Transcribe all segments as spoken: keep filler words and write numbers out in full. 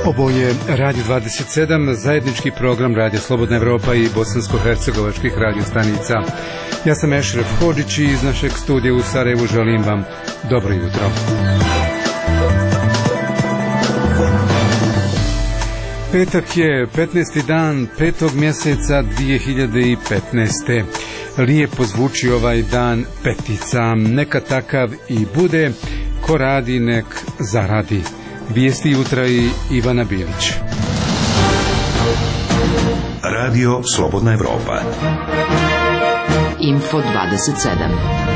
Ovo je Radio dvadeset sedam, zajednički program Radio Slobodna Evropa i bosansko-hercegovačkih radiostanica. Ja sam Ešref Hodžić i iz našeg studija u Sarajevu želim vam dobro jutro. Petak je petnaesti dan petog mjeseca dvije hiljade petnaeste. Lijepo zvuči ovaj dan petica. Neka takav i bude. Ko radi, nek zaradi. Vijesti jutra i Ivana Bilić. Radio Slobodna Evropa. Info dvadeset sedam.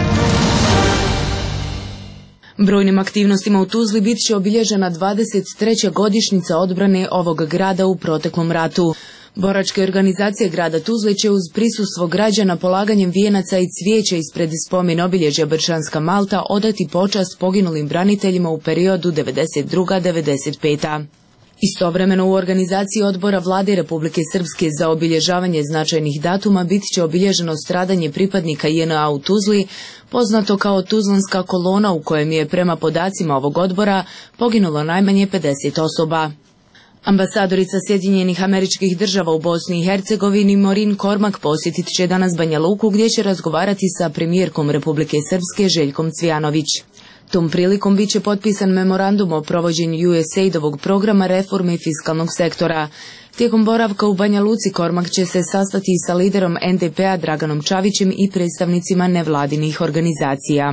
Brojnim aktivnostima u Tuzli bit će obilježena dvadeset treća godišnjica odbrane ovog grada u proteklom ratu. Boračke organizacije grada Tuzle će uz prisustvo građana polaganjem vijenaca i cvijeća ispred spomen obilježja Brčanska Malta odati počast poginulim braniteljima u periodu devedeset druga do devedeset peta. Istovremeno u organizaciji odbora Vlade Republike Srpske za obilježavanje značajnih datuma bit će obilježeno stradanje pripadnika J N A u Tuzli, poznato kao Tuzlanska kolona, u kojem je prema podacima ovog odbora poginulo najmanje pedeset osoba. Ambasadorica Sjedinjenih Američkih Država u Bosni i Hercegovini Morin Kormak posjetit će danas Banja Luku, gdje će razgovarati sa premijerkom Republike Srpske Željkom Cvijanović. Tom prilikom bit će potpisan memorandum o provođenju U S A I D-ovog programa reforme fiskalnog sektora. Tijekom boravka u Banja Luci Kormak će se sastati sa liderom N D P-a Draganom Čavićem i predstavnicima nevladinih organizacija.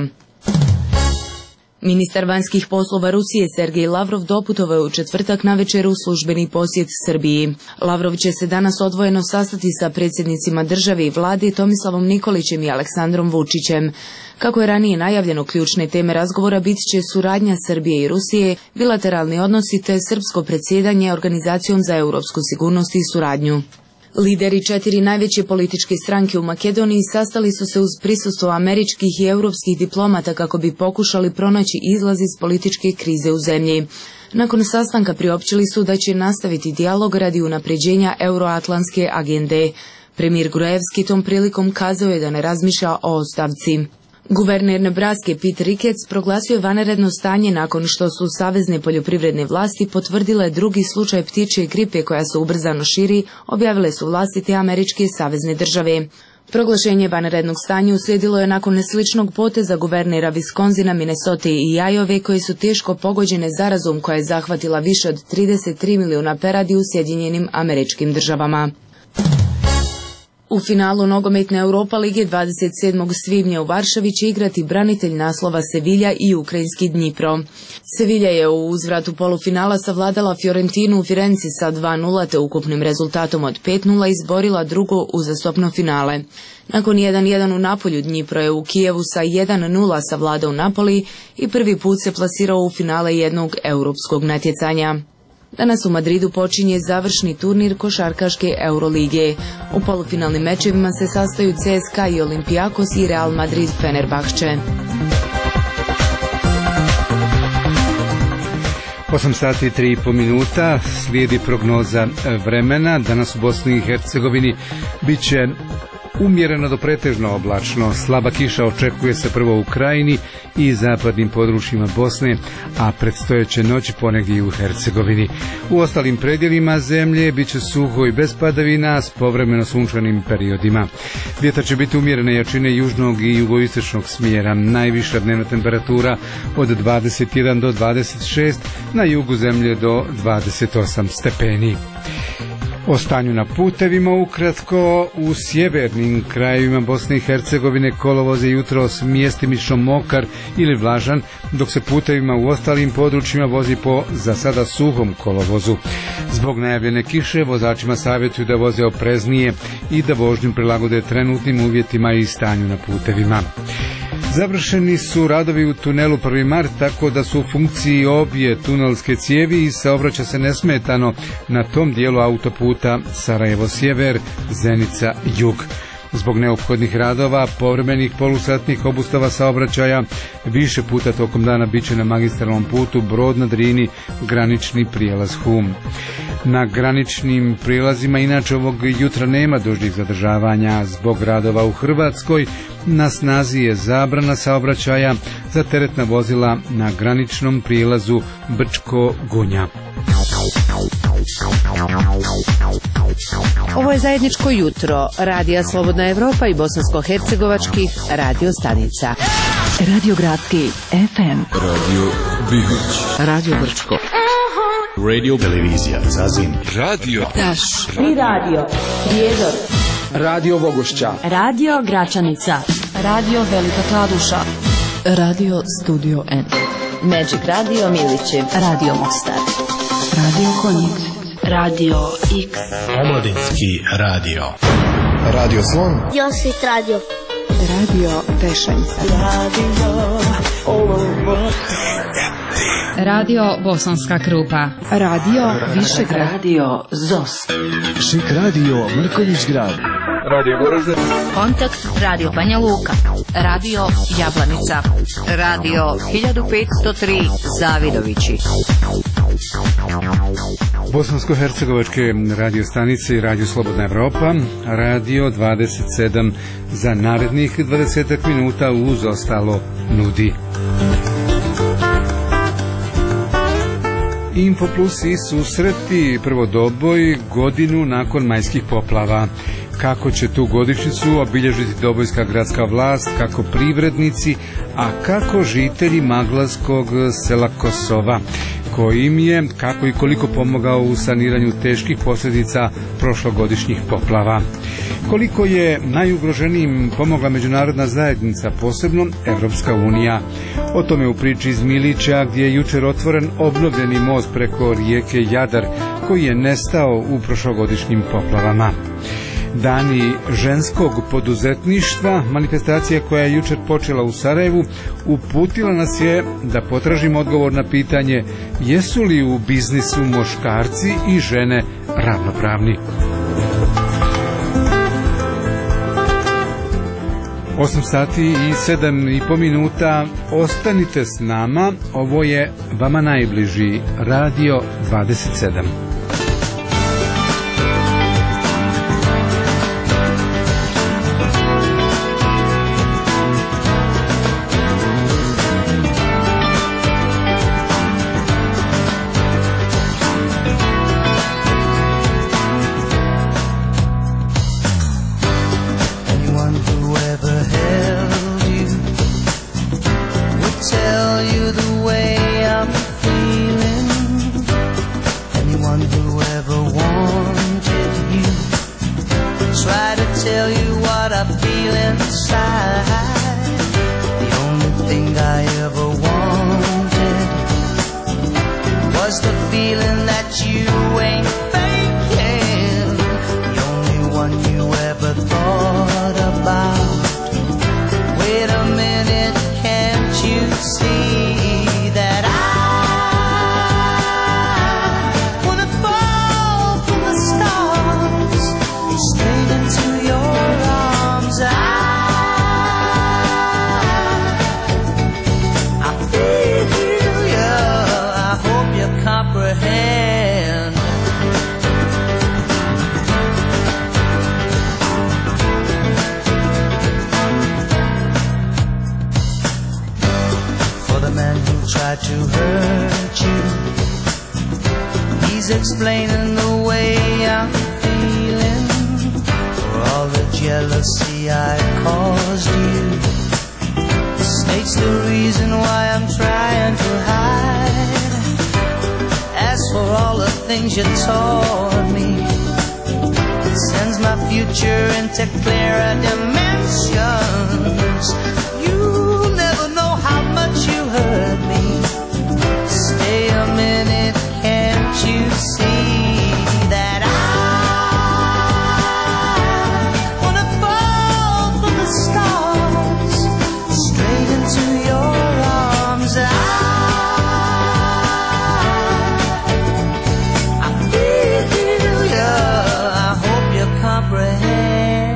Ministar vanjskih poslova Rusije Sergej Lavrov doputovao je u četvrtak navečer u službeni posjet Srbiji. Lavrov će se danas odvojeno sastati sa predsjednicima države i vlade Tomislavom Nikolićem i Aleksandrom Vučićem. Kako je ranije najavljeno, ključne teme razgovora bit će suradnja Srbije i Rusije, bilateralni odnosi te srpsko predsjedanje Organizacijom za europsku sigurnost i suradnju. Lideri četiri najveće političke stranke u Makedoniji sastali su se uz prisustvo američkih i europskih diplomata kako bi pokušali pronaći izlaz iz političke krize u zemlji. Nakon sastanka priopćili su da će nastaviti dijalog radi unapređenja euroatlantske agende. Premijer Gruevski tom prilikom kazao je da ne razmišlja o ostavci. Guverner Nebraske Pete Ricketts proglasio je vanredno stanje nakon što su savezne poljoprivredne vlasti potvrdile drugi slučaj ptičje gripe koja se ubrzano širi, objavile su vlasti te američke savezne države. Proglašenje vanrednog stanja uslijedilo je nakon sličnog poteza guvernera Viskonzina, Minnesote i Iove, koje su teško pogođene zarazom koja je zahvatila više od trideset tri miliona peradi u Sjedinjenim Američkim Državama. U finalu nogometne Europa lige dvadeset sedmog svibnja u Varšavi će igrati branitelj naslova Sevilja i ukrajinski Dnipro. Sevilja je u uzvratu polufinala savladala Fiorentinu u Firenci sa dva nula te ukupnim rezultatom od pet nula izborila drugo uzastopno finale. Nakon jedan jedan u Napolju, Dnipro je u Kijevu sa jedan nula savladao Napoli i prvi put se plasirao u finale jednog europskog natjecanja. Danas u Madridu počinje završni turnir košarkaške Eurolige. U polufinalnim mečevima se sastaju C S K A i Olympiakos i Real Madrid Fenerbahče. osam sati i tri i po minuta, slijedi prognoza vremena. Danas u Bosni i Hercegovini bit će umjereno do pretežno oblačno. Slaba kiša očekuje se prvo u Krajini i zapadnim područjima Bosne, a predstojeće noći ponegdje i u Hercegovini. U ostalim predjelima zemlje bit će suho i bez padavina s povremeno sunčanim periodima. Vjetar će biti umjerene jačine južnog i jugoistočnog smjera. Najviša dnevna temperatura od dvadeset jedan do dvadeset šest, na jugu zemlje do dvadeset osam stepeni. O stanju na putevima ukratko. U sjevernim krajevima Bosne i Hercegovine kolovoz je jutros mjestimično mokar ili vlažan, dok se putevima u ostalim područjima vozi po za sada suhom kolovozu. Zbog najavljene kiše vozačima savjetuju da voze opreznije i da vožnju prilagode trenutnim uvjetima i stanju na putevima. Završeni su radovi u tunelu prvi mart, tako da su u funkciji obje tunelske cijevi i saobraća se nesmetano na tom dijelu autoputa Sarajevo-Sjever, Zenica-Jug. Zbog neophodnih radova, povremenih polusatnih obustava saobraćaja, više puta tokom dana bit će na magistralnom putu Brod na Drini, granični prijelaz Hum. Na graničnim prijelazima inače ovog jutra nema dužnih zadržavanja. Zbog radova u Hrvatskoj na snazi je zabrana saobraćaja za teretna vozila na graničnom prijelazu Brčko-Gunja. Ovo je zajedničko jutro Radija Slobodna Evropa i bosansko-hercegovačkih radio stanica. Radio Gradski F M, Radio Bihoć, Radio Brčko, Radio Televizija Zazin, Radio Taš i Radio Prijedor, Radio Vogošća, Radio Gračanica, Radio Velika Kladuša, Radio Studio N, Magic Radio Milići, Radio Mostar, Radio Konjic, Radio X, Omladinski radio, Radio Slon, Josit Radio, Radio Pešanica, Radio Olovo, Radio Bosanska Krupa, Radio Višegrad, Radio Zos, Šik Radio Mrkonjić Grad, Radio Goražde, Kontakt Radio Banja Luka, Radio Jablanica, Radio hiljadu petsto tri Zavidovići, Bosansko-hercegovačke radio stanice i Radio Slobodna Evropa, Radio dvadeset sedam za narednih dvadeset minuta uz ostalo nudi. Info Plus i susreti prvodoboj godinu nakon majskih poplava. Kako će tu godišnjicu obilježiti dobojska gradska vlast, kako privrednici, a kako žitelji maglavskog sela Kosova, koji im je kako i koliko pomogao u saniranju teških posljedica prošlogodišnjih poplava. Koliko je najugroženijim pomogla međunarodna zajednica, posebno Evropska unija. O tome u priči iz Milića, gdje je jučer otvoren obnovljeni most preko rijeke Jadar, koji je nestao u prošlogodišnjim poplavama. Dani ženskog poduzetništva, manifestacija koja je jučer počela u Sarajevu, uputila nas je da potražimo odgovor na pitanje jesu li u biznisu muškarci i žene ravnopravni. osam sati i sedam i po minuta, ostanite s nama, ovo je vama najbliži Radio dvadeset sedam. Explaining the way I'm feeling for all the jealousy I caused you. States the reason why I'm trying to hide. As for all the things you taught me, it sends my future into clearer dimensions. You'll never know how much you hurt me. Stay a minute, can't you see that I wanna fall from the stars straight into your arms? I, I feel you, I hope you comprehend.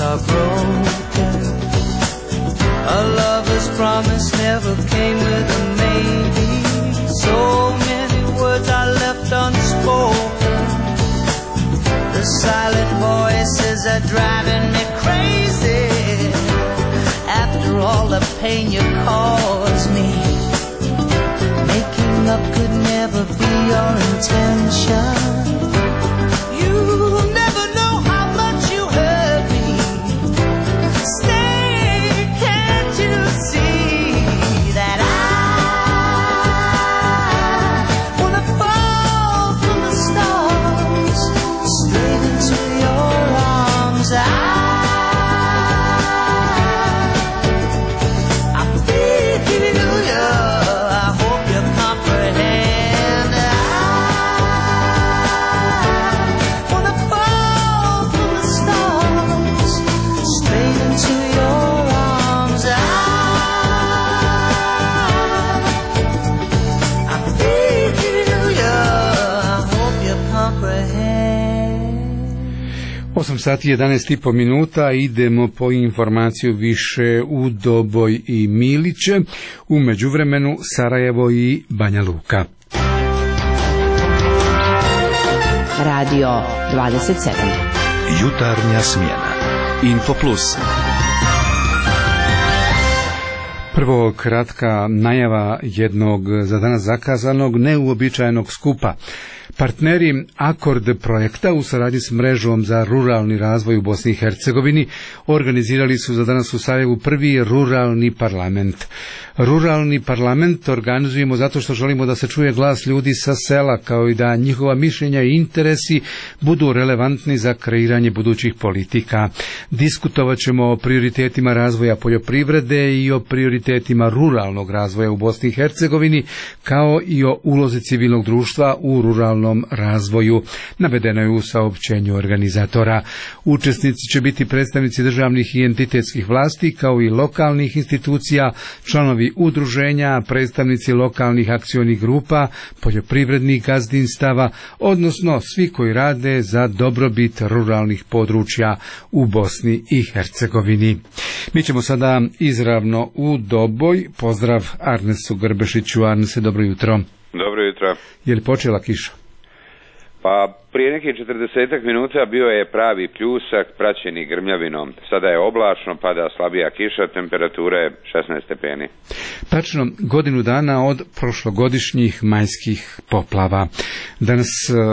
are broken. A lover's promise never came with a maybe. So many words are left unspoken. The silent voices are driving me crazy. After all the pain you caused me, making up could never be your intention. You never know how much you hurt me. Stay, can't you see that I wanna fall from the stars straight into your arms? I osam sati jedanaest i po minuta, idemo po informaciju više u Doboj i Miliće, u međuvremenu Sarajevo i Banja Luka. Radio dvadeset sedam. Jutarnja smjena. Info Plus. Prvo kratka najava jednog za danas zakazanog neuobičajenog skupa. Partneri Akord projekta u saradnji s mrežom za ruralni razvoj u Bosni i Hercegovini organizirali su za danas u Sarajevu prvi ruralni parlament. Ruralni parlament organizujemo zato što želimo da se čuje glas ljudi sa sela, kao i da njihova mišljenja i interesi budu relevantni za kreiranje budućih politika. Diskutovat ćemo o prioritetima razvoja poljoprivrede i o prioritetima ruralnog razvoja u Bosni i Hercegovini, kao i o ulozi civilnog društva u ruralnom razvoju. Navedeno je u saopćenju organizatora. Učesnici će biti predstavnici državnih i entitetskih vlasti, kao i lokalnih institucija, članovi udruženja, predstavnici lokalnih akcionih grupa, poljoprivrednih gazdinstava, odnosno svi koji rade za dobrobit ruralnih područja u Bosni i Hercegovini. Mi ćemo sada izravno u Doboj. Pozdrav Arnesu Grbešiću. Arnese, dobro jutro. Dobro jutro. Je li počela kiša? Pa prije nekih četrdesetak minuta bio je pravi pljusak praćeni grmljavinom. Sada je oblačno, pada slabija kiša, temperatura je šesnaest stepeni. Tačno godinu dana od prošlogodišnjih majskih poplava. Danas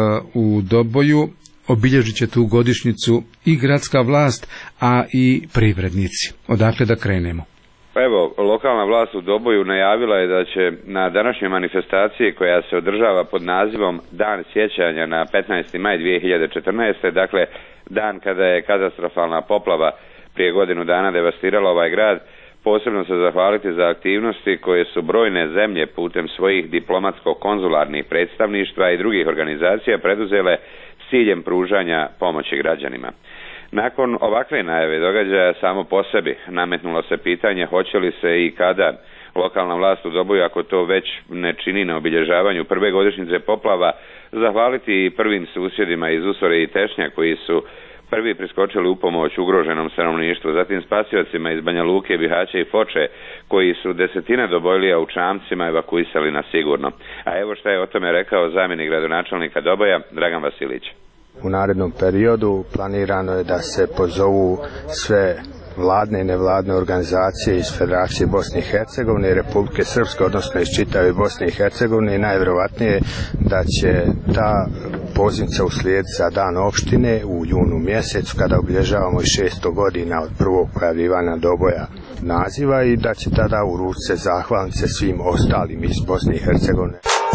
u Doboju obilježit će tu godišnjicu i gradska vlast, a i privrednici. Odakle da krenemo? Pa evo, lokalna vlast u Doboju najavila je da će na današnjoj manifestaciji koja se održava pod nazivom Dan sjećanja na petnaesti maj dvije hiljade četrnaeste. Dakle, dan kada je katastrofalna poplava prije godinu dana devastirala ovaj grad, posebno se zahvaliti za aktivnosti koje su brojne zemlje putem svojih diplomatsko-konzularnih predstavništva i drugih organizacija preduzele s ciljem pružanja pomoći građanima. Nakon ovakve najave događaja samo po sebi nametnulo se pitanje hoće li se i kada lokalna vlast u Doboju, ako to već ne čini na obilježavanju prve godišnjice poplava, zahvaliti i prvim susjedima iz Usore i Tešnja koji su prvi priskočili u pomoć ugroženom stanovništvu, zatim spasiocima iz Banja Luke, Bihaća i Foče koji su desetine Dobojlija u čamcima evakuisali na sigurno. A evo šta je o tome rekao zamjenik gradonačelnika Doboja Dragan Vasilić. U narednom periodu planirano je da se pozovu sve vladne i nevladne organizacije iz Federacije Bosne i Hercegovine i Republike Srpske, odnosno iz čitave Bosne i Hercegovine, i najvjerovatnije da će ta pozivnica uslijediti za dan opštine u junu mjesecu kada obilježavamo i šesto godina od prvog pojavljivanja Doboja naziva i da će tada uručiti se zahvalnice svim ostalim iz Bosne i Hercegovine.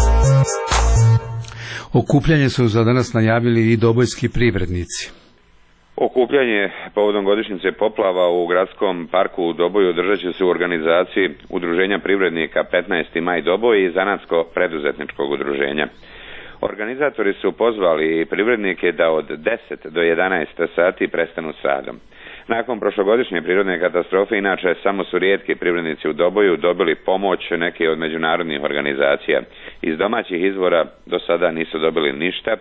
Okupljanje su za danas najavili i dobojski privrednici. Okupljanje povodom godišnjice poplava u gradskom parku u Doboju održat će se u organizaciji Udruženja privrednika petnaesti maj Doboj i Zanatsko-preduzetničkog udruženja. Organizatori su pozvali privrednike da od deset do jedanaest sati prestanu s radom. Nakon prošlogodišnje prirodne katastrofe, inače, samo su rijetki privrednici u Doboju dobili pomoć neke od međunarodnih organizacija. Iz domaćih izvora do sada nisu dobili ništa.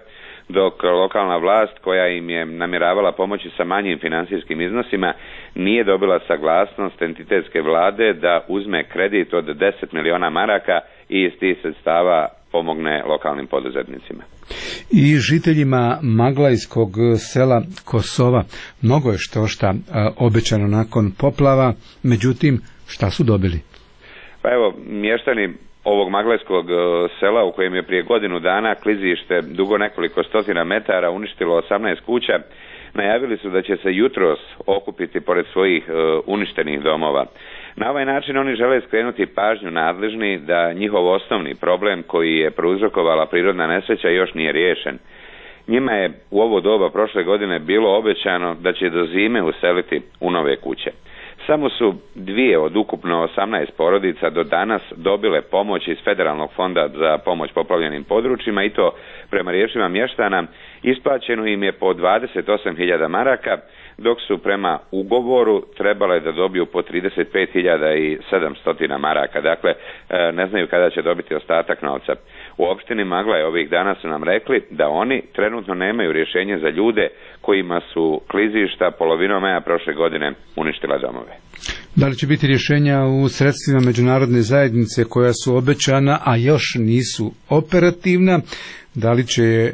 dok lokalna vlast koja im je namjeravala pomoći sa manjim financijskim iznosima nije dobila saglasnost entitetske vlade da uzme kredit od deset miliona maraka i iz tih sredstava pomogne lokalnim poduzetnicima. I žiteljima Maglajskog sela Kosova mnogo je što šta obećano nakon poplava, međutim šta su dobili? Pa evo, mještani ovog Maglajskog sela u kojem je prije godinu dana klizište dugo nekoliko stotina metara uništilo osamnaest kuća, najavili su da će se jutros okupiti pored svojih uništenih domova. Na ovaj način oni žele skrenuti pažnju nadležni da njihov osnovni problem koji je prouzrokovala prirodna nesreća još nije riješen. Njima je u ovo doba prošle godine bilo obećano da će do zime useliti u nove kuće. Samo su dvije od ukupno osamnaest porodica do danas dobile pomoć iz Federalnog fonda za pomoć poplavljenim područjima i to prema riječima mještana isplaćeno im je po dvadeset osam hiljada maraka, dok su prema ugovoru trebale da dobiju po trideset pet hiljada sedamsto maraka. Dakle, ne znaju kada će dobiti ostatak novca. U opštini Maglaj ovih dana su nam rekli da oni trenutno nemaju rješenje za ljude kojima su klizišta polovinom maja prošle godine uništila domove. Da li će biti rješenja u sredstvima međunarodne zajednice koja su obećana, a još nisu operativna? Da li će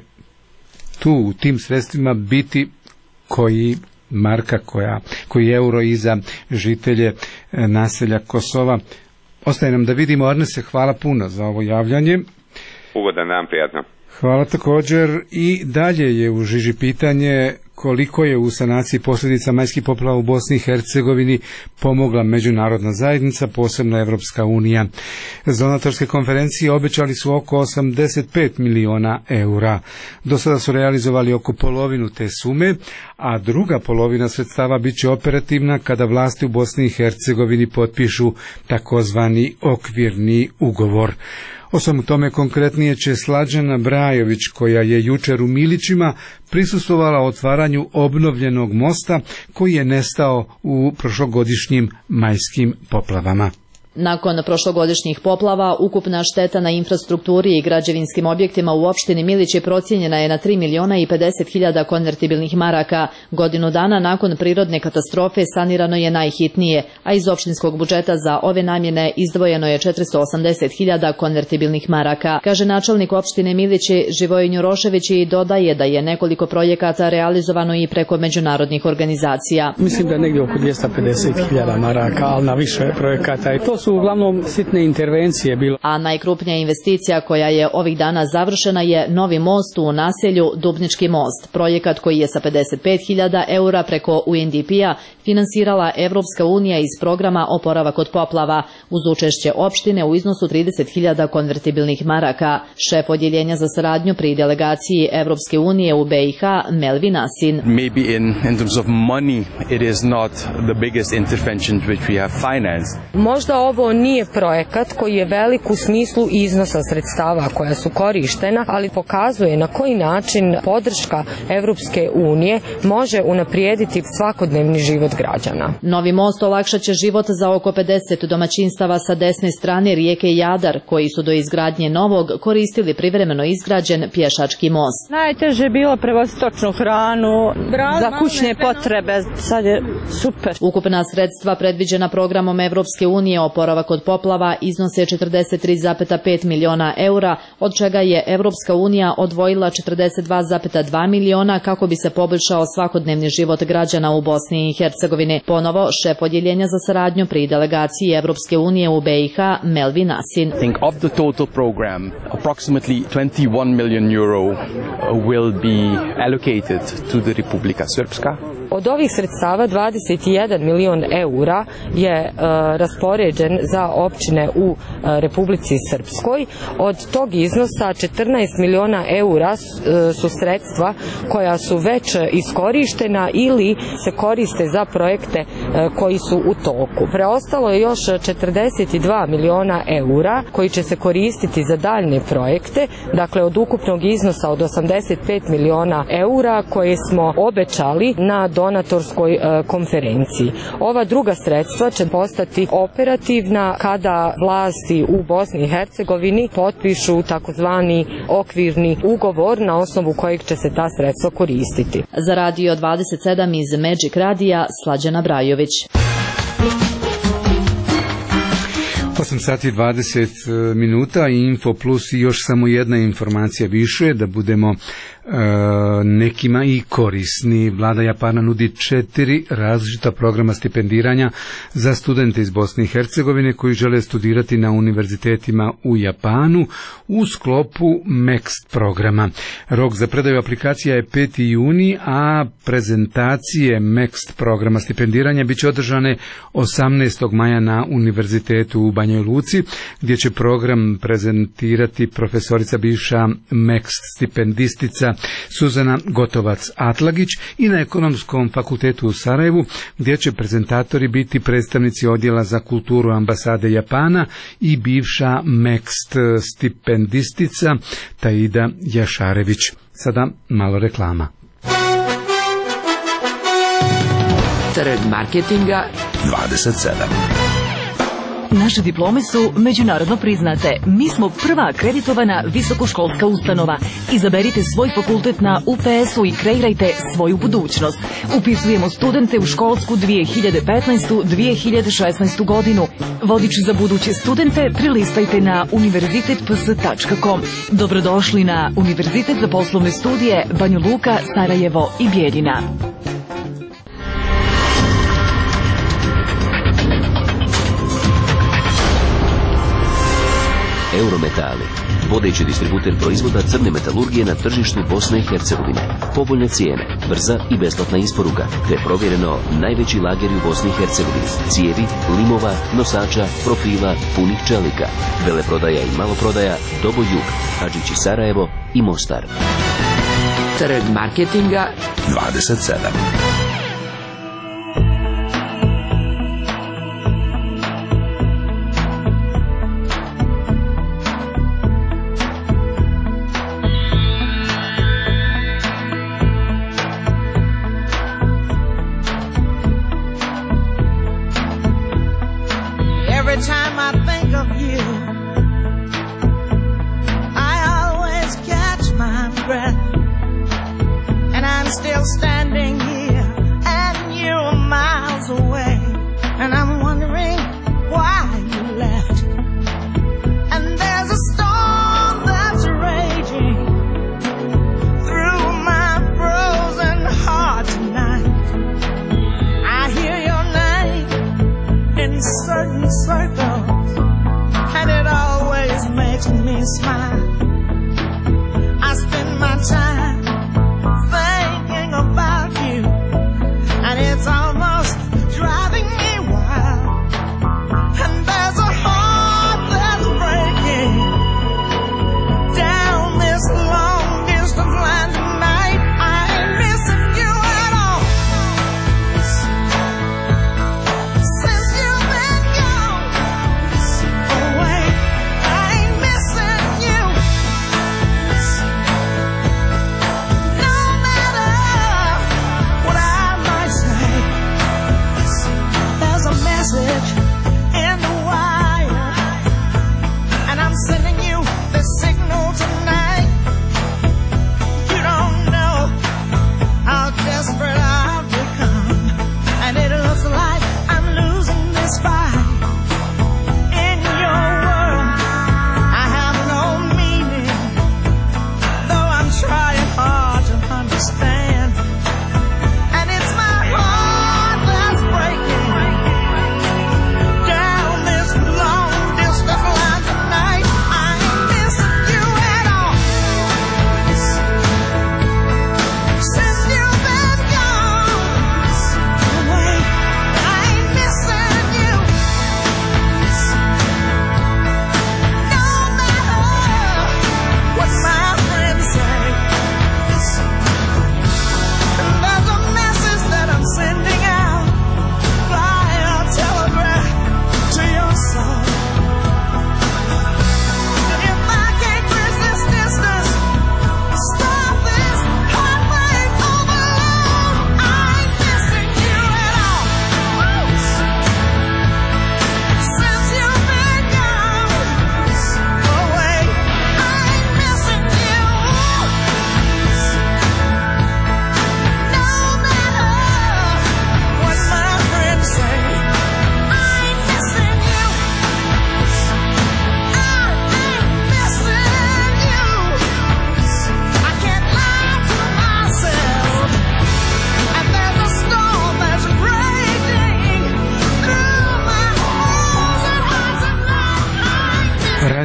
tu u tim sredstvima biti koji marka, koja, koji euro i za žitelje naselja Kosova? Ostaje nam da vidimo. Arnese, hvala puno za ovo javljanje. Ugodan dan, prijatno. Hvala također. I dalje je u žiži pitanje koliko je u sanaciji posljedica majskih poplava u Bosni i Hercegovini pomogla međunarodna zajednica, posebno Evropska unija. Za donatorske konferencije obećali su oko osamdeset pet miliona eura. Do sada su realizovali oko polovinu te sume, a druga polovina sredstava bit će operativna kada vlasti u Bosni i Hercegovini potpišu takozvani okvirni ugovor. O svemu tome konkretnije će Slađana Brajović, koja je jučer u Milićima prisustvovala otvaranju obnovljenog mosta koji je nestao u prošlogodišnjim majskim poplavama. Nakon prošlogodišnjih poplava, ukupna šteta na infrastrukturi i građevinskim objektima u opštini Milići procijenjena je na tri miliona i pedeset hiljada konvertibilnih maraka. Godinu dana nakon prirodne katastrofe sanirano je najhitnije, a iz opštinskog budžeta za ove namjene izdvojeno je četiristo osamdeset hiljada konvertibilnih maraka. Kaže načelnik opštine Milići Živojin Njorošević i dodaje da je nekoliko projekata realizovano i preko međunarodnih organizacija. Mislim da je negdje oko dvjesto pedeset hiljada maraka, ali na više projekata i to su uglavnom sitne intervencije bilo. A najkrupnija investicija koja je ovih dana završena je novi most u naselju Dubnički most. Projekat koji je sa pedeset pet hiljada eura preko U N D P-a finansirala Evropska unija iz programa Oporavak od poplava uz učešće opštine u iznosu trideset hiljada konvertibilnih maraka. Šef odjeljenja za saradnju pri delegaciji Evropske unije u B i H Melvin Asin. Maybe in, in terms of money it is not the biggest intervention which we have financed. Možda ovo nije projekat koji je velik u smislu iznosa sredstava koja su korištena, ali pokazuje na koji način podrška Evropske unije može unaprijediti svakodnevni život građana. Novi most olakšat će život za oko pedeset domaćinstava sa desne strane rijeke Jadar, koji su do izgradnje novog koristili privremeno izgrađen pješački most. Najteže je bilo prevoziti stočnu hranu, za kućne potrebe, sad je super. Ukupna sredstva predviđena programom Evropske unije Oporavak od poplava iznose četrdeset tri zarez pet miliona eura, od čega je Evropska unija odvojila četrdeset dva zarez dva miliona kako bi se poboljšao svakodnevni život građana u Bosni i Hercegovini. Ponovo šef odjeljenja za saradnju pri delegaciji Evropske unije u B i H Melvin Asin. I think of the total program, approximately twenty-one million euro will be allocated to the Republika Srpska. Od ovih sredstava dvadeset jedan milion eura je uh, raspoređen za općine u uh, Republici Srpskoj. Od tog iznosa četrnaest miliona eura uh, su sredstva koja su već iskorištena ili se koriste za projekte uh, koji su u toku. Preostalo je još četrdeset dva miliona eura koji će se koristiti za daljne projekte, dakle od ukupnog iznosa od osamdeset pet miliona eura koje smo obećali na donatorskoj konferenciji. Ova druga sredstva će postati operativna kada vlasti u Bosni i Hercegovini potpišu takozvani okvirni ugovor na osnovu kojeg će se ta sredstva koristiti. Za Radio dvadeset sedam iz Magic Radija, Slađana Brajović. osam sati dvadeset minuta i Info Plus i još samo jedna informacija više da budemo e, nekima i korisni. Vlada Japana nudi četiri različita programa stipendiranja za studente iz Bosne i Hercegovine koji žele studirati na univerzitetima u Japanu u sklopu M E X T programa. Rok za predaju aplikacija je peti juni, a prezentacije M E X T programa stipendiranja biće održane osamnaestog maja na Univerzitetu u Banjoj Luci, gdje će program prezentirati profesorica bivša M E X T stipendistica Suzana Gotovac-Atlagić i na Ekonomskom fakultetu u Sarajevu, gdje će prezentatori biti predstavnici odjela za kulturu ambasade Japana i bivša M E X T stipendistica Taida Jašarević. Sada malo reklama. Trg marketinga dvadeset sedam. Naše diplome su međunarodno priznate. Mi smo prva akreditovana visokoškolska ustanova. Izaberite svoj fakultet na U P S-u i kreirajte svoju budućnost. Upisujemo studente u školsku dvije hiljade petnaestu dvije hiljade šesnaestu godinu. Vodič za buduće studente prilistajte na univerzitet p s tačka com. Dobrodošli na Univerzitet za poslovne studije Banja Luka, Sarajevo i Bijeljina. Eurometali, vodeći distributer proizvoda crne metalurgije na tržištu Bosne i Hercegovine. Povoljne cijene, brza i besplatna isporuka, te provjereno najveći lageri u Bosni i Hercegovini. Cijevi, limova, nosača, profila, punih čelika. Veleprodaja i maloprodaja, Dobo Jug, Hadžići Sarajevo i Mostar. Trg marketinga dvadeset sedam. Standing here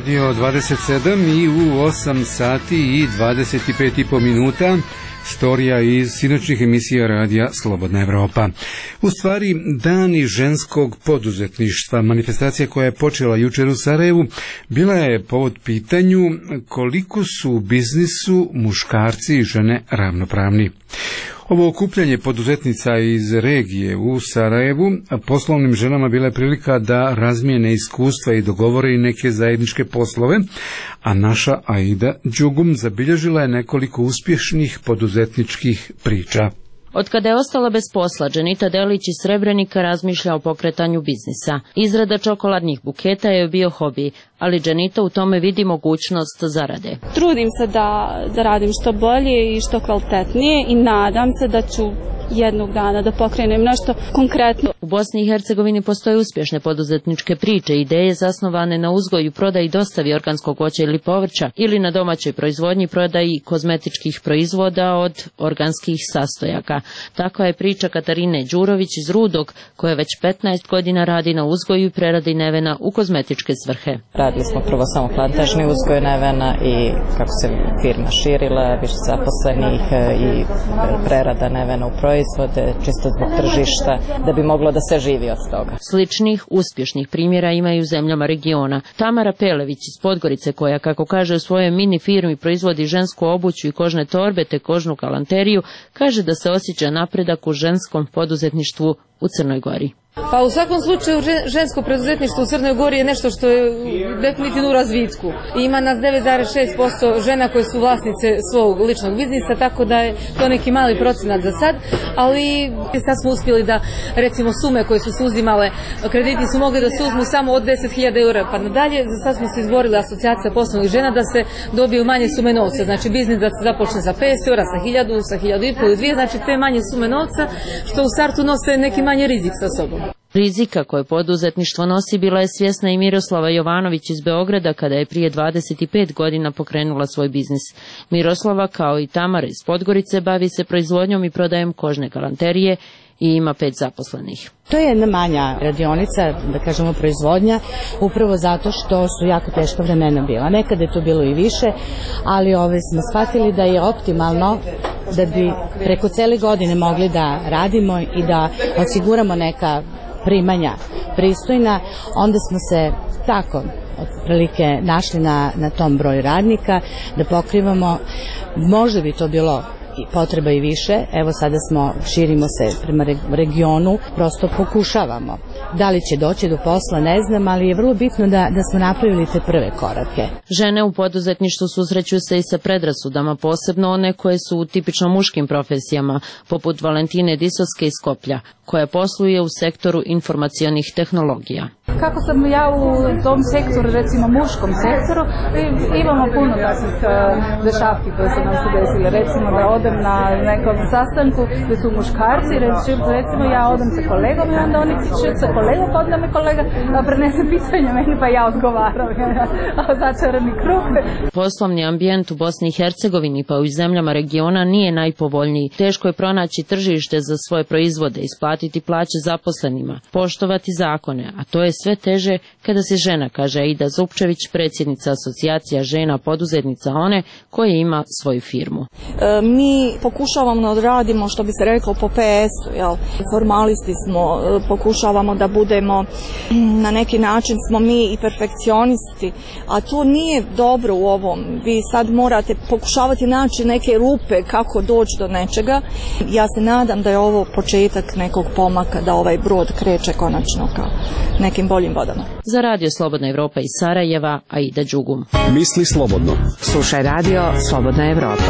Radio dvadeset sedam i u osam sati i dvadeset pet i po minuta storija iz sinoćnih emisija radija Slobodna Evropa. U stvari, dani ženskog poduzetništva, manifestacija koja je počela jučer u Sarajevu, bila je povod pitanju koliko su u biznisu muškarci i žene ravnopravni. Ovo okupljanje poduzetnica iz regije u Sarajevu poslovnim ženama bila je prilika da razmijene iskustva i dogovore i neke zajedničke poslove, a naša Aida Đugum zabilježila je nekoliko uspješnih poduzetničkih priča. Od kada je ostala bez posla, Dženita Delić iz Srebrenika razmišlja o pokretanju biznisa. Izrada čokoladnih buketa je bio hobi, ali Dženita u tome vidi mogućnost zarade. Trudim se da, da radim što bolje i što kvalitetnije i nadam se da ću jednog dana da pokrenem nešto konkretno. U Bosni i Hercegovini postoje uspješne poduzetničke priče, ideje zasnovane na uzgoju, prodaji i dostavi organskog voća ili povrća ili na domaćoj proizvodnji, prodaji kozmetičkih proizvoda od organskih sastojaka. Takva je priča Katarine Đurović iz Rudog, koja već petnaest godina radi na uzgoju i preradi nevena u kozmetičke svrhe. Radili smo prvo samo plantažni uzgoj nevena i kako se firma širila, više zaposlenih i prerada nevena u proizvode, čisto zbog tržišta, da bi moglo da se živi od toga. Sličnih, uspješnih primjera imaju u zemljama regiona. Tamara Pelević iz Podgorice, koja, kako kaže, u svojoj mini firmi proizvodi žensku obuću i kožne torbe te kožnu galanteriju, kaže da se osjeća napredak u ženskom poduzetništvu u Crnoj Gori. Pa u svakom slučaju žensko preduzetništvo u Crnoj Gori je nešto što je definitivno u razvitku. Ima nas devet zarez šest posto žena koje su vlasnice svog ličnog biznisa, tako da je to neki mali procenat za sad, ali sad smo uspjeli da, recimo, sume koje su se uzimale, krediti su mogli da se uzmu samo od deset hiljada eura pa nadalje. Za sad smo se izborili asocijacija poslovnih žena da se dobiju manje sume novca, znači biznis da se započne sa petsto eura, sa hiljadu, sa hiljadu i pol, dvije, znači te manje sume novca što u startu nose neki manji rizik sa sobom. Rizika koje poduzetništvo nosi bila je svjesna i Miroslava Jovanović iz Beograda kada je prije dvadeset pet godina pokrenula svoj biznis. Miroslava, kao i Tamara iz Podgorice, bavi se proizvodnjom i prodajem kožne galanterije i ima pet zaposlenih. To je jedna manja radionica, da kažemo proizvodnja, upravo zato što su jako teška vremena bila. Nekada je to bilo i više, ali ove smo shvatili da je optimalno da bi preko cele godine mogli da radimo i da osiguramo neka primanja pristojna, onda smo se tako otprilike našli na, na tom broju radnika da pokrivamo, možda bi to bilo i potreba i više, evo sada smo, širimo se prema regionu, prosto pokušavamo. Da li će doći do posla, ne znam, ali je vrlo bitno da, da smo napravili te prve korake. Žene u poduzetništvu susreću se i sa predrasudama, posebno one koje su u tipično muškim profesijama, poput Valentine Disovske iz Skoplja, koja posluje u sektoru informacionih tehnologija. Kako sam ja u tom sektoru, recimo muškom sektoru, imamo puno takvih dešavki koje se nam su desile. Recimo da odem na nekom sastanku gdje su muškarci, recimo ja odem sa kolegom i onda oni tiče sa kolegom, pa onda me kolega prenese pitanje meni pa ja odgovaram. Začarani krug. Poslovni ambijent u Bosni i Hercegovini pa i u zemljama regiona nije najpovoljniji. Teško je pronaći tržište za svoje proizvode, isplatiti plaće zaposlenima, poštovati zakone, a to je sve teže kada se žena, kaže Aida Zupčević, predsjednica asocijacija žena poduzetnica one koje ima svoju firmu. E, mi pokušavamo da radimo, što bi se reklo, po P S-u, jel? Formalisti smo, pokušavamo da budemo, na neki način smo mi i perfekcionisti, a to nije dobro u ovom. Vi sad morate pokušavati naći neke rupe kako doći do nečega. Ja se nadam da je ovo početak nekog pomaka, da ovaj brod kreće konačno ka nekim boljim vodama. Za Radio Slobodna Evropa iz Sarajeva, Aida Đugum. Misli slobodno. Slušaj Radio Slobodna Evropa.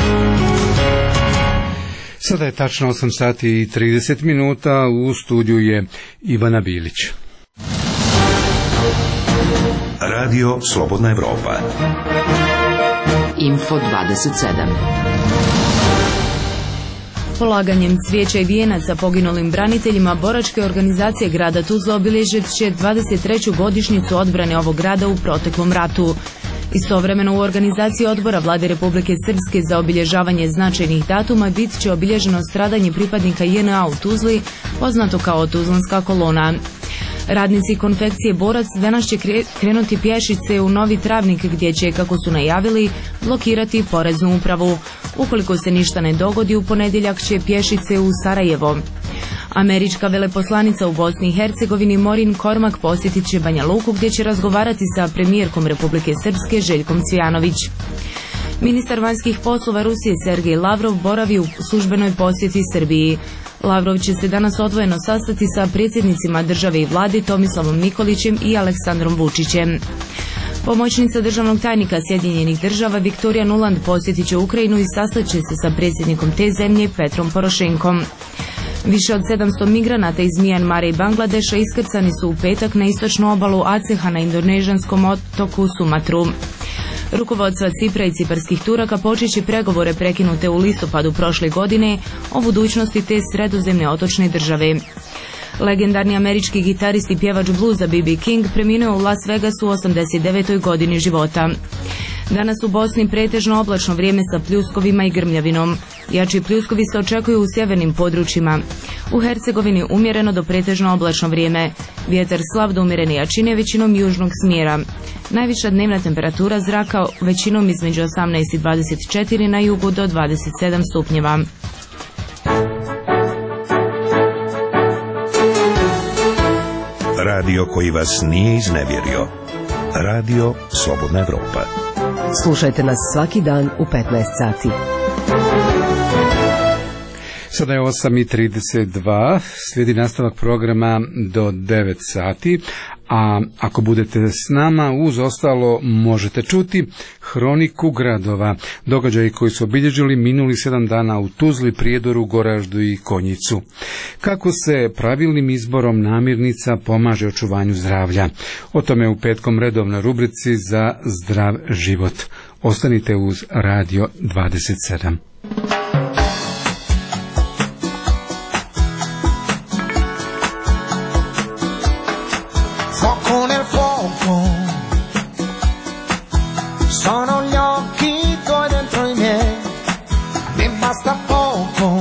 Sada je tačno osam sati i trideset minuta, u studiju je Ivana Bilić. Radio Slobodna Evropa. Info dvadeset sedam. Polaganjem cvijeća i vijenaca poginulim braniteljima boračke organizacije grada Tuzla obilježit će dvadeset treću godišnjicu odbrane ovog grada u proteklom ratu. Istovremeno u organizaciji odbora Vlade Republike Srpske za obilježavanje značajnih datuma bit će obilježeno stradanje pripadnika J N A u Tuzli, poznato kao Tuzlanska kolona. Radnici konfekcije Borac danas će krenuti pješice u Novi Travnik gdje će, kako su najavili, blokirati poreznu upravu. Ukoliko se ništa ne dogodi, u ponedjeljak će pješice u Sarajevo. Američka veleposlanica u Bosni i Hercegovini Morin Kormak posjetit će Banja Luku gdje će razgovarati sa premijerkom Republike Srpske Željkom Cvijanović. Ministar vanjskih poslova Rusije Sergej Lavrov boravi u službenoj posjeti Srbiji. Lavrov će se danas odvojeno sastati sa predsjednicima države i vlade Tomislavom Nikolićem i Aleksandrom Vučićem. Pomoćnica državnog tajnika Sjedinjenih država Viktorija Nuland posjetit će Ukrajinu i sastaće se sa predsjednikom te zemlje Petrom Porošenkom. Više od sedamsto migranata iz Mijanmara i Bangladeša iskrcani su u petak na istočnu obalu Aceha na indonežanskom otoku Sumatru. Rukovodstva Cipra i ciparskih Turaka počet će pregovore prekinute u listopadu prošle godine o budućnosti te sredozemne otočne države. Legendarni američki gitarist i pjevač bluza B B King preminuo u Las Vegasu u osamdeset devetoj godini života. Danas u Bosni pretežno oblačno vrijeme sa pljuskovima i grmljavinom. Jači pljuskovi se očekuju u sjevernim područjima. U Hercegovini umjereno do pretežno oblačno vrijeme. Vjetar slab do umjerene jačine većinom južnog smjera. Najviša dnevna temperatura zraka većinom između osamnaest i dvadeset četiri, na jugu do dvadeset sedam stupnjeva. Radio koji vas nije iznevjerio. Radio Slobodna Evropa. Slušajte nas svaki dan u petnaest sati. Sada je osam i trideset dva, slijedi nastavak programa do devet sati, a ako budete s nama, uz ostalo možete čuti Hroniku gradova, događaji koji su obilježili minuli sedam dana u Tuzli, Prijedoru, Goraždu i Konjicu. Kako se pravilnim izborom namirnica pomaže očuvanju zdravlja? O tome u petkom redovnoj rubrici za zdrav život. Ostanite uz Radio dvadeset sedam. Fuoco nel fuoco, sono gli occhi tuoi dentro i miei, mi basta poco,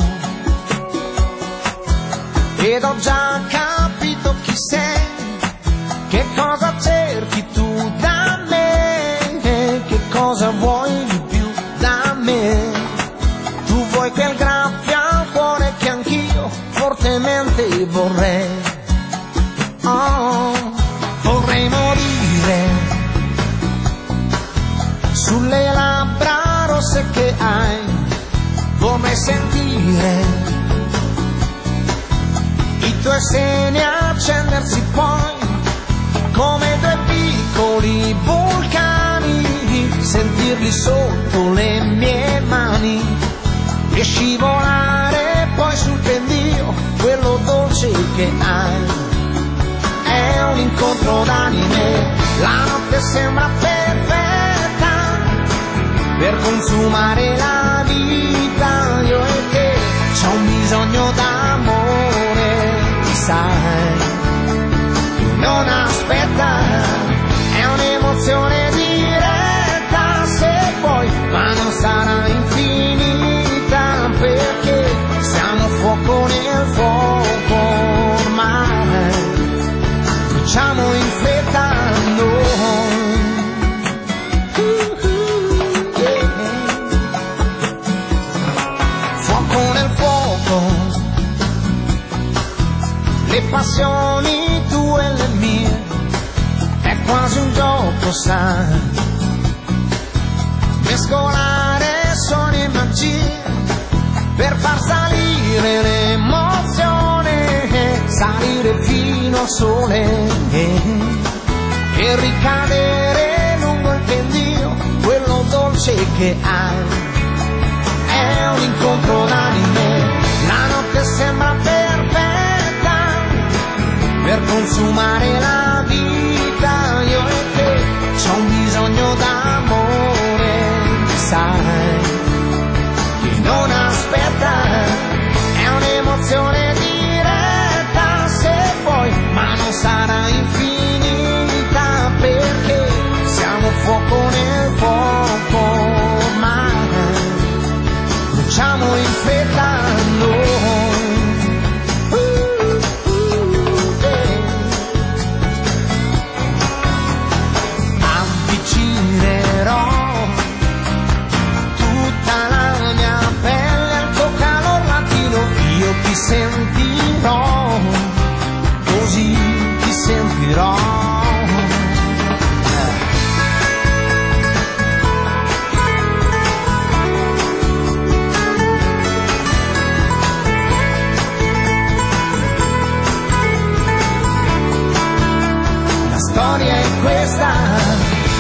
ed ho già capito chi sei, che cosa cerchi tu da me, che cosa vuoi di più da me, tu vuoi quel graffio al cuore che anch'io fortemente vorrei, oh. Vorrei morire sulle labbra rosse che hai, vorrei sentire i tuoi seni accendersi poi come due piccoli vulcani, sentirli sotto le mie mani e scivolare poi sul pendio quello dolce che hai. È un incontro d'anime, la notte sembra perfetta per consumare la vita, io e te c'ho un bisogno d'amore, sai, non aspetta, è un'emozione diretta se vuoi, ma non sarà infinita perché siamo fuoco nel fuoco ormai. Facciamo in fretta noi, yeah. Fuoco nel fuoco, le passioni tue e le mie, è quasi un gioco, sai, mescolare suoni e magie per far salire l'emozione, salire fino al sole e ricadere lungo il pendio, quello dolce che hai. È un incontro d'anime, la notte sembra perfetta per consumare la vita, io e te c'ho un bisogno d'amore, sai, che non aspetta, è un'emozione diretta se vuoi, ma non sarà infinita perché siamo fuoco nel fuoco ormai, bruciamo in fretta noi. Uh, uh, yeah.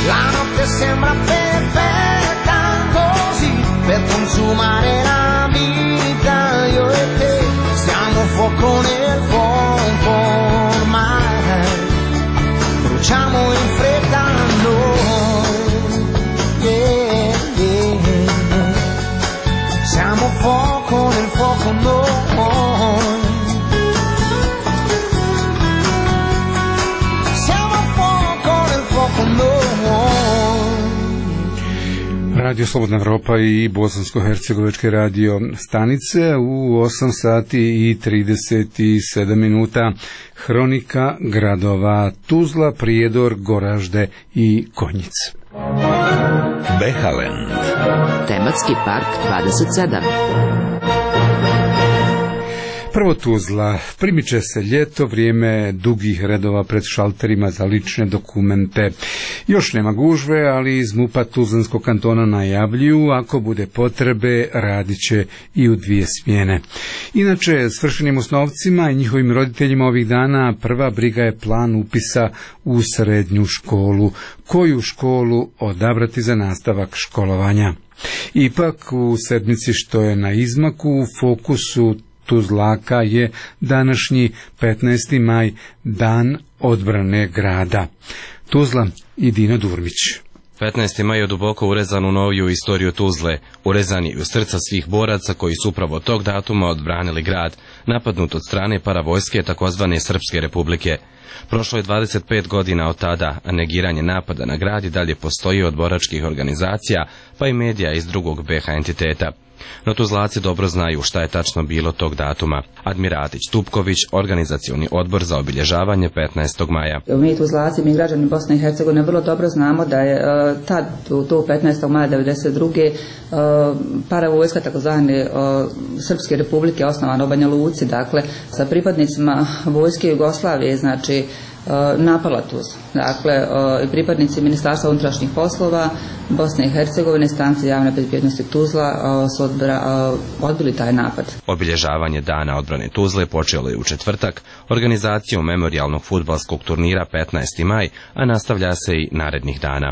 La notte sembra perfetta così per consumare la vita, io e te siamo fuoco nel fuoco ormai, bruciamo in fretta noi, yeah, yeah. Siamo fuoco nel fuoco noi. Radio Slobodna Evropa i bosansko-hercegovačke radio stanice u osam sati i trideset sedam minuta. Hronika gradova Tuzla, Prijedor, Goražde i Konjic. Behaland. Tematski park dvadeset sedam. Prvo Tuzla, primiče se ljeto, vrijeme dugih redova pred šalterima za lične dokumente. Još nema gužve, ali iz MUP-a Tuzlanskog kantona najavljuju, ako bude potrebe, radit će i u dvije smjene. Inače, svršenim osnovcima i njihovim roditeljima ovih dana prva briga je plan upisa u srednju školu. Koju školu odabrati za nastavak školovanja? Ipak, u sedmici što je na izmaku, u fokusu Tuzlaka je današnji petnaesti maj, dan odbrane grada. Tuzla i Dino Durmić. petnaesti maj je duboko urezan u noviju istoriju Tuzle, urezan je u srca svih boraca koji su upravo tog datuma odbranili grad, napadnut od strane paravojske takozvane Srpske republike. Prošlo je dvadeset pet godina od tada, a negiranje napada na grad i dalje postoji od boračkih organizacija, pa i medija iz drugog B H entiteta. No Tuzlaci dobro znaju šta je tačno bilo tog datuma. Admiratić Tupković, organizacioni odbor za obilježavanje petnaestog maja. Mi Tuzlaci, mi građani Bosne i Hercegovine vrlo dobro znamo da je uh, tad, to petnaestog maja devedeset druge Uh, paravojska takozvane uh, Srpske republike osnovana u Banja Luci, dakle sa pripadnicima vojske Jugoslavije, znači uh, napala Tuzlu. Dakle, uh, i pripadnici Ministarstva unutrašnjih poslova Bosne i Hercegovine, stanice javne bezbjednosti Tuzla uh, su odbra, uh, odbili taj napad. Obilježavanje dana odbrane Tuzle počelo je u četvrtak organizacijom memorijalnog fudbalskog turnira petnaesti maj, a nastavlja se i narednih dana.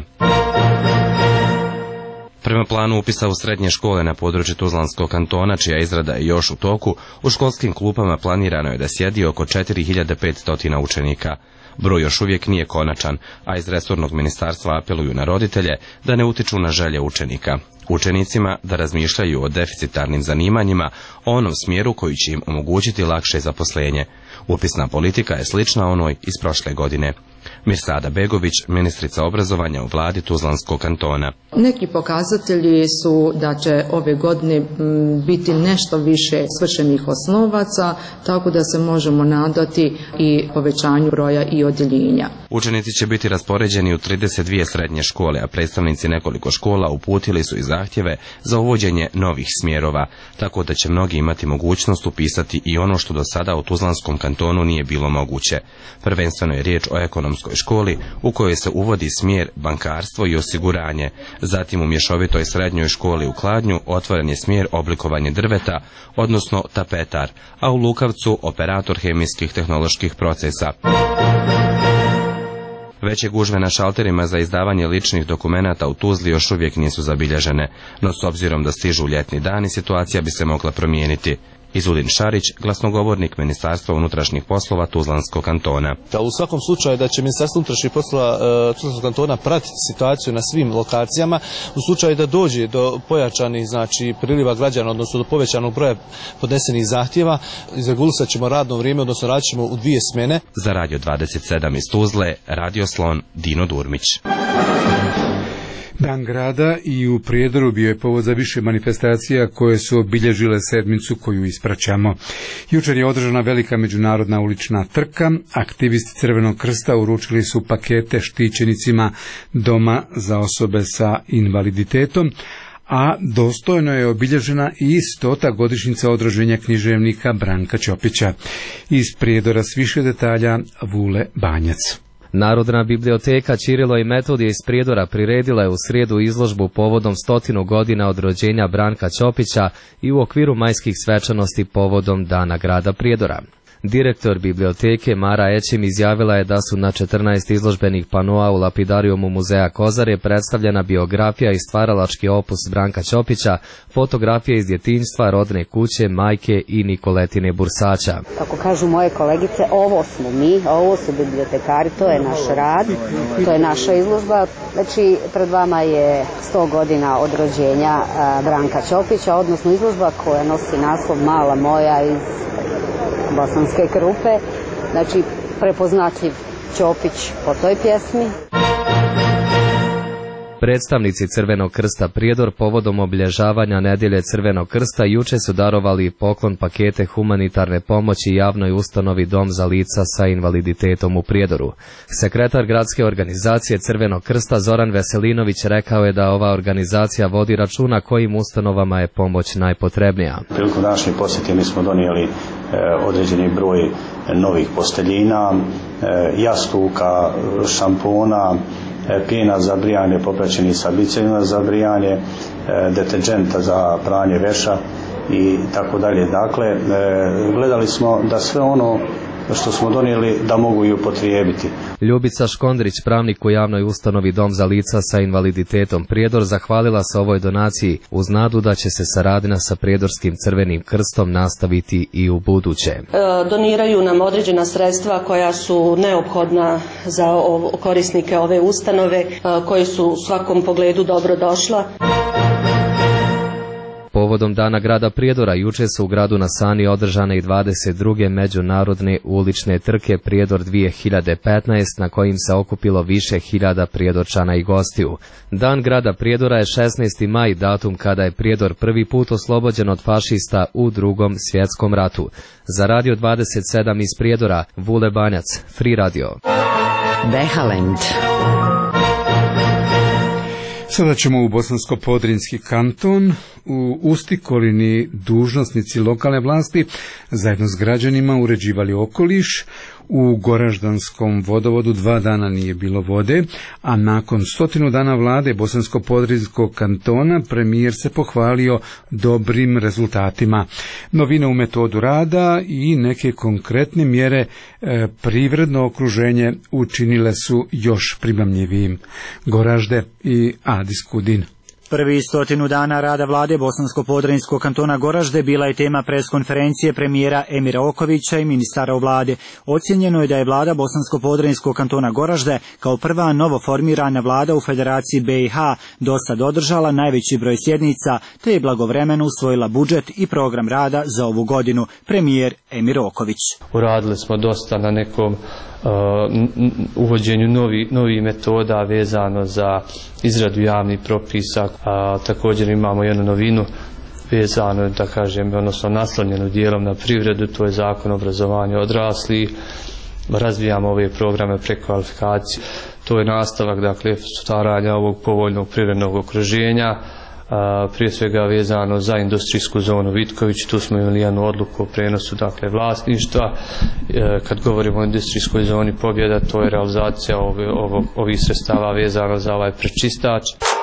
Prema planu upisa u srednje škole na području Tuzlanskog kantona, čija izrada je još u toku, u školskim klupama planirano je da sjedi oko četiri hiljade petsto učenika. Broj još uvijek nije konačan, a iz resornog ministarstva apeluju na roditelje da ne utiču na želje učenika. Učenicima da razmišljaju o deficitarnim zanimanjima, o onom smjeru koji će im omogućiti lakše zaposlenje. Upisna politika je slična onoj iz prošle godine. Mirsada Begović, ministrica obrazovanja u vladi Tuzlanskog kantona. Neki pokazatelji su da će ove godine biti nešto više svršenih osnovaca, tako da se možemo nadati i povećanju broja i odjeljenja. Učenici će biti raspoređeni u trideset dvije srednje škole, a predstavnici nekoliko škola uputili su i zahtjeve za uvođenje novih smjerova, tako da će mnogi imati mogućnost upisati i ono što do sada u Tuzlanskom kantonu nije bilo moguće. Prvenstveno je riječ o ekonomskoj školi u kojoj se uvodi smjer bankarstvo i osiguranje. Zatim u mješovitoj srednjoj školi u Kladnju otvoren je smjer oblikovanje drveta, odnosno tapetar, a u Lukavcu operator hemijskih tehnoloških procesa. Veće gužve na šalterima za izdavanje ličnih dokumenata u Tuzli još uvijek nisu zabilježene, no s obzirom da stižu ljetni dani, situacija bi se mogla promijeniti. Izudin Šarić, glasnogovornik Ministarstva unutrašnjih poslova Tuzlanskog kantona. Da u svakom slučaju da će Ministarstvo unutrašnjih poslova uh, Tuzlanskog kantona pratiti situaciju na svim lokacijama, u slučaju da dođe do pojačanih znači priliva građana, odnosno do povećanog broja podnesenih zahtjeva, izregulisat ćemo radno vrijeme, odnosno radit ćemo u dvije smjene. Za Radio dvadeset sedam iz Tuzle, Radio Slon, Dino Durmić. Dan grada i u Prijedoru bio je povod za više manifestacija koje su obilježile sedmicu koju ispraćamo. Jučer je održana velika međunarodna ulična trka, aktivisti Crvenog krsta uručili su pakete štićenicima doma za osobe sa invaliditetom, a dostojno je obilježena i stota godišnjica odraženja književnika Branka Ćopića. Iz Prijedora s više detalja Vule Banjac. Narodna biblioteka Ćirilo i Metodije iz Prijedora priredila je u srijedu izložbu povodom stotinu godina od rođenja Branka Ćopića i u okviru majskih svečanosti povodom Dana grada Prijedora. Direktor biblioteke Mara Ećim izjavila je da su na četrnaest izložbenih panoa u lapidarijumu muzeja Kozare predstavljena biografija i stvaralački opus Branka Ćopića, fotografije iz djetinjstva, rodne kuće, majke i Nikoletine Bursaća. Kako kažu moje kolegice, ovo smo mi, ovo su bibliotekari, to je naš rad, to je naša izložba. Znači, pred vama je sto godina od rođenja Branka Ćopića, odnosno izložba koja nosi naslov Mala moja iz Bosanske Krupe. Znači, prepoznatljiv Ćopić po toj pjesmi. Predstavnici Crvenog krsta Prijedor povodom obilježavanja nedjelje Crvenog krsta juče su darovali poklon pakete humanitarne pomoći javnoj ustanovi Dom za lica sa invaliditetom u Prijedoru. Sekretar gradske organizacije Crvenog krsta Zoran Veselinović rekao je da ova organizacija vodi računa kojim ustanovama je pomoć najpotrebnija. Prilikom današnje posjete mi smo donijeli e, određeni broj novih posteljina, e, jastuka, šampona, pjena za brijanje popraćeni sa glicerima za brijanje, deterđenta za pranje veša i tako dalje. Dakle, gledali smo da sve ono što smo donijeli da mogu i upotrijebiti. Ljubica Škondrić, pravnik u javnoj ustanovi Dom za lica sa invaliditetom Prijedor, zahvalila se ovoj donaciji uz nadu da će se saradnja sa Prijedorskim Crvenim krstom nastaviti i u buduće. E, doniraju nam određena sredstva koja su neophodna za korisnike ove ustanove, koje su u svakom pogledu dobro došla. Povodom Dana grada Prijedora juče su u gradu na Sani održane i dvadeset druge međunarodne ulične trke Prijedor dvije hiljade petnaest na kojim se okupilo više hiljada Prijedorčana i gostiju. Dan grada Prijedora je šesnaesti maj, datum kada je Prijedor prvi put oslobođen od fašista u Drugom svjetskom ratu. Za Radio dvadeset sedam iz Prijedora, Vule Banjac, Free Radio. Behalend. Sada ćemo u Bosansko-Podrinjski kanton. U Ustikolini dužnosnici lokalne vlasti zajedno s građanima uređivali okoliš. U Goraždanskom vodovodu dva dana nije bilo vode, a nakon stotinu dana vlade Bosansko-Podrinjskog kantona premijer se pohvalio dobrim rezultatima. Novine u metodu rada i neke konkretne mjere e, privredno okruženje učinile su još primamljivijim. Goražde i Adis Kudin. Prvi stotinu dana rada vlade Bosansko-Podrinjskog kantona Goražde bila je tema preskonferencije premijera Emira Okovića i ministara u vlade. Ocijenjeno je da je vlada Bosansko-Podrinjskog kantona Goražde kao prva novoformirana vlada u Federaciji B i H do sad održala najveći broj sjednica, te je blagovremeno usvojila budžet i program rada za ovu godinu. Premijer Emir Oković. Uradili smo dosta na nekom Uh, uvođenju novi, novi metoda vezano za izradu javnih propisa. A, također imamo jednu novinu vezano, da kažem, odnosno naslonjenu dijelom na privredu, to je Zakon o obrazovanju odraslih. Razvijamo ove programe prekvalifikacije. To je nastavak, dakle, stvaranja ovog povoljnog privrednog okruženja. A, prije svega vezano za industrijsku zonu Vitković, tu smo imali jednu odluku o prenosu, dakle, vlasništva. E, kad govorimo o industrijskoj zoni Pobjeda, to je realizacija ove, ovo, ovih sredstava vezano za ovaj prečistač.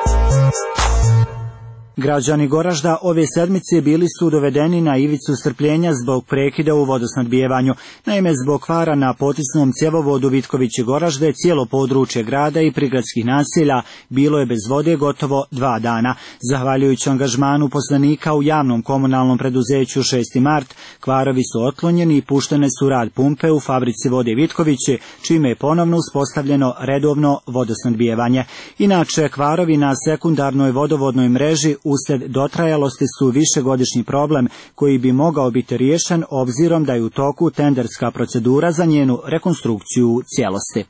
Građani Goražda ove sedmice bili su dovedeni na ivicu strpljenja zbog prekida u vodosnadbijevanju. Naime, zbog kvara na potisnom cjevovodu Vitković i Goražde cijelo područje grada i prigradskih naselja bilo je bez vode gotovo dva dana. Zahvaljujući angažmanu poslanika u javnom komunalnom preduzeću šesti mart, kvarovi su otklonjeni i puštene su rad pumpe u fabrici vode Vitkoviće, čime je ponovno uspostavljeno redovno vodosnadbijevanje. Inače, kvarovi na sekundarnoj vodovodnoj mreži uslijed dotrajalosti su višegodišnji problem koji bi mogao biti riješen obzirom da je u toku tenderska procedura za njenu rekonstrukciju u cijelosti.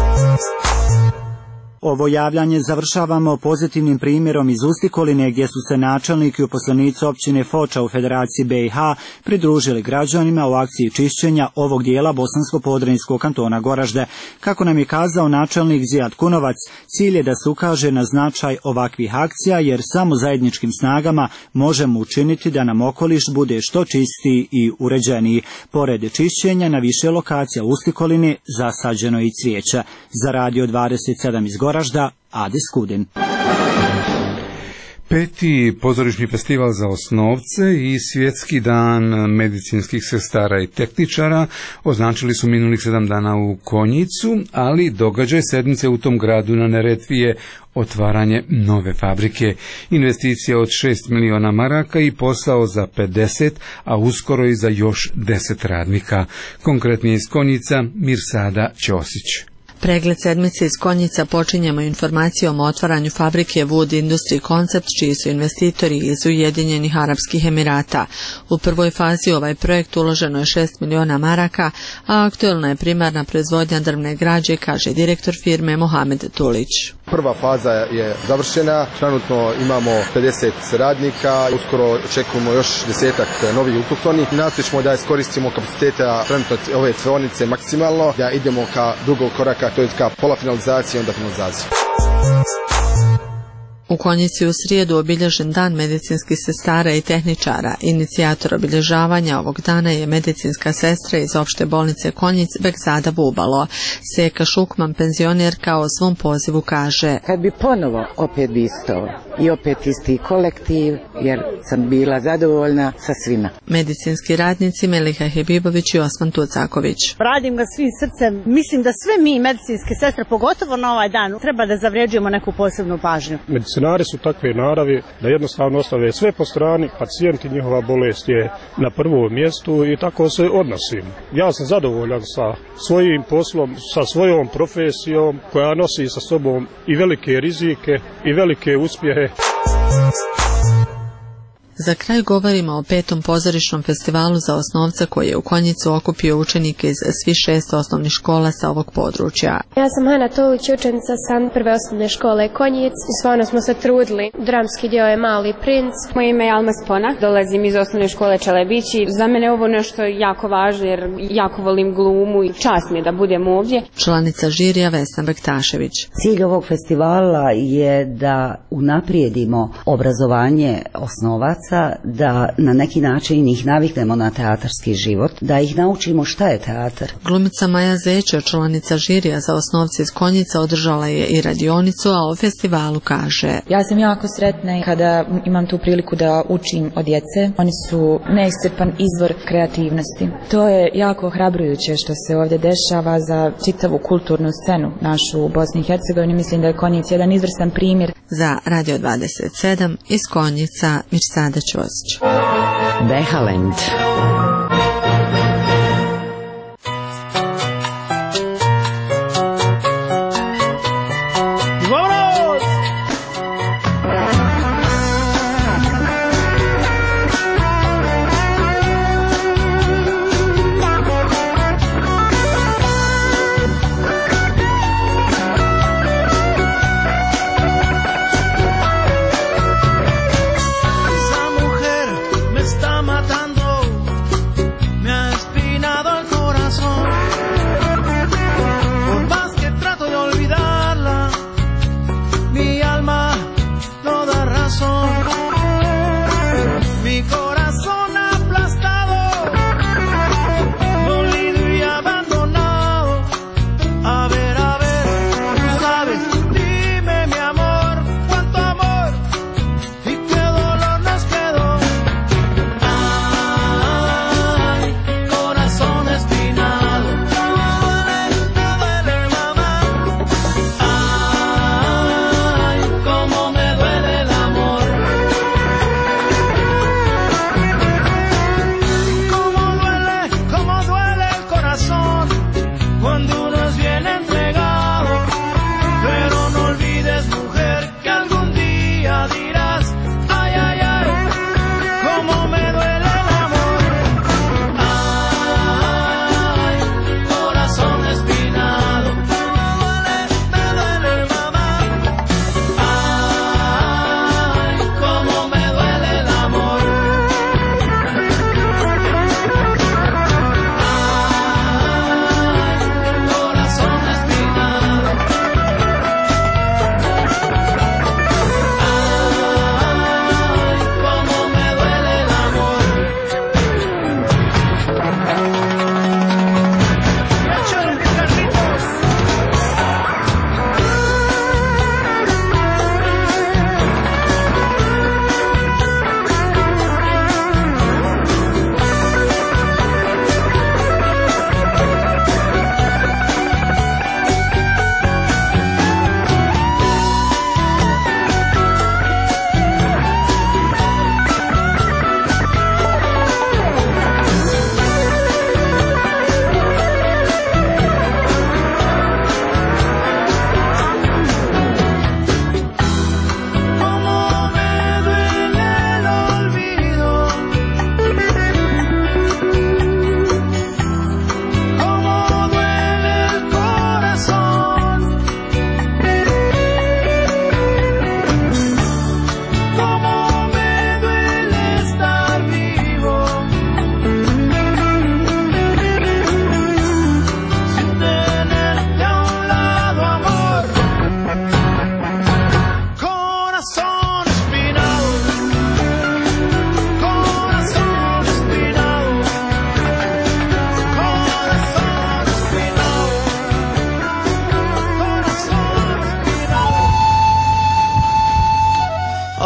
Ovo javljanje završavamo pozitivnim primjerom iz Ustikoline gdje su se načelnik i uposlenici općine Foča u Federaciji B i H pridružili građanima u akciji čišćenja ovog dijela Bosansko-Podrinjskog kantona Goražde. Kako nam je kazao načelnik Zijad Kunovac, cilj je da se ukaže na značaj ovakvih akcija jer samo zajedničkim snagama možemo učiniti da nam okoliš bude što čistiji i uređeniji. Pored čišćenja na više lokacija u Ustikoline zasađeno i cvijeća. Za Radio dvadeset sedam iz Goražda, Adis Kudin. Peti pozorišni festival za osnovce i Svjetski dan medicinskih sestara i tehničara označili su minulih sedam dana u Konjicu, ali događaj sedmice u tom gradu na Neretvi je otvaranje nove fabrike, investicija od šest miliona maraka i posao za pedeset, a uskoro i za još deset radnika. Konkretnije iz Konjica, Mirsada Ćosić. Pregled sedmice iz Konjica počinjemo informacijom o otvaranju fabrike Wood Industry Concept, čiji su investitori iz Ujedinjenih Arapskih Emirata. U prvoj fazi ovaj projekt uloženo je šest miliona maraka, a aktuelna je primarna proizvodnja drvne građe, kaže direktor firme Mohamed Tulić. Prva faza je završena, trenutno imamo pedeset radnika, uskoro očekujemo još desetak novih uposlenih. Nastojićemo da iskoristimo kapaciteta trenutno ove tvornice maksimalno, da idemo ka drugog koraka, to je ka pola finalizacije i onda finalizacije. U Konjici u srijedu obilježen dan medicinskih sestara i tehničara. Inicijator obilježavanja ovog dana je medicinska sestra iz opšte bolnice Konjic Bekzada Bubalo. Seka Šukman, penzionerka, o svom pozivu kaže: Kad bi ponovo opet bi isto i opet isti kolektiv, jer sam bila zadovoljna sa svima. Medicinski radnici Meliha Hebibović i Osman Tucaković. Radim ga svim srcem. Mislim da sve mi medicinske sestre, pogotovo na ovaj dan, treba da zavređujemo neku posebnu pažnju. Medicinari su takve naravi da jednostavno ostave sve po strani, pacijenti, njihova bolest je na prvom mjestu i tako se odnosim. Ja sam zadovoljan sa svojim poslom, sa svojom profesijom koja nosi sa sobom i velike rizike i velike uspjehe. Za kraj govorimo o petom pozorišnom festivalu za osnovce koji je u Konjicu okupio učenike iz svih šest osnovnih škola sa ovog područja. Ja sam Hana Tolić, učenica sam prve osnovne škole Konjic. Stvarno smo se trudili. Dramski dio je Mali princ. Moje ime je Alma Spona, dolazim iz osnovne škole Čelebići. Za mene je ovo nešto jako važno jer jako volim glumu i čast mi je da budem ovdje. Članica žirija Vesna Bektašević. Cilj ovog festivala je da unaprijedimo obrazovanje osnovaca, da na neki način ih naviknemo na teatarski život, da ih naučimo šta je teatar. Glumica Maja Zeća, članica žirija za osnovce iz Konjica, održala je i radionicu, a o festivalu kaže: Ja sam jako sretna kada imam tu priliku da učim od djece. Oni su neiscrpan izvor kreativnosti. To je jako ohrabrujuće što se ovdje dešava za čitavu kulturnu scenu našu u Bosni i Hercegovini. Mislim da je Konjic jedan izvrstan primjer. Za Radio dvadeset sedam iz Konjica, Mirsada Ćosić. Behalend.